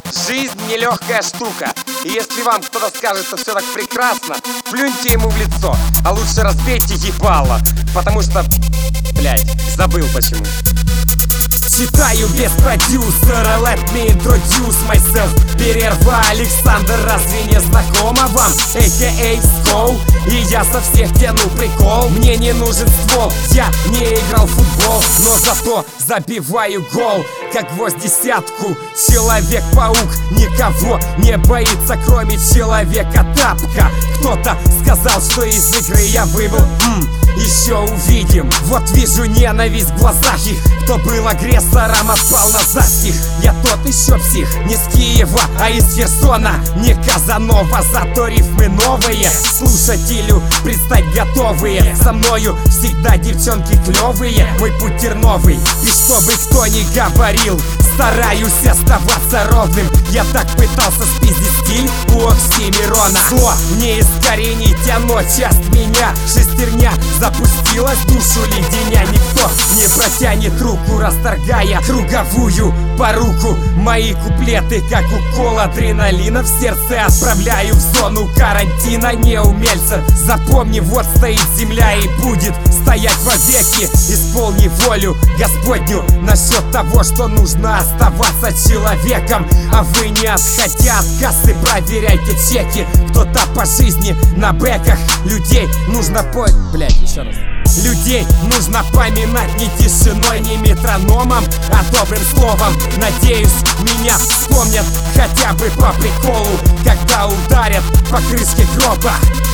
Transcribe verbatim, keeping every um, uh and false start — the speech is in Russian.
Жизнь нелегкая штука. И если вам кто-то скажет, что все так прекрасно, плюньте ему в лицо, а лучше разбейте ебало. Потому что, блять, забыл почему. Читаю без продюсера, let me introduce myself. Перерва Александр, разве не знакомо вам? а ка а Скоу, и я со всех тяну прикол. Мне не нужен ствол, я не играл в футбол, но зато забиваю гол, как гвоздь десятку. Человек-паук никого не боится, кроме человека-тапка. Кто-то сказал, что из игры я выбыл, м-м, еще увидим. Вот вижу ненависть в глазах их. Кто был агрессором, отпал на затих. Я тот еще псих, не с Киева, а из Херсона. Не Казанова, зато рифмы новые. Слушателю предстать готовые. Со мною всегда девчонки клевые. Мой путь терновый, и чтобы кто ни говорил, стараюсь оставаться ровным. Я так пытался спиздить стиль у Оксимирона. Зло не искоренить, оно часть меня. Шестерня запустилась, душу леденя. Никто не протянет руку, расторгая круговую поруку. Мои куплеты, как укол адреналина, в сердце отправляю в зону карантина. Неумельцев, запомни, вот стоит земля и будет стоять вовеки. Исполни волю Господню насчет того, что нужно оставаться человеком. А вы не отходя от кассы, проверяйте чеки. Кто-то по жизни на бэках. Людей нужно по... Блять, еще раз. Людей нужно поминать не тишиной, не метрономом, а добрым словом. Надеюсь, меня вспомнят хотя бы по приколу, когда ударят по крышке гроба.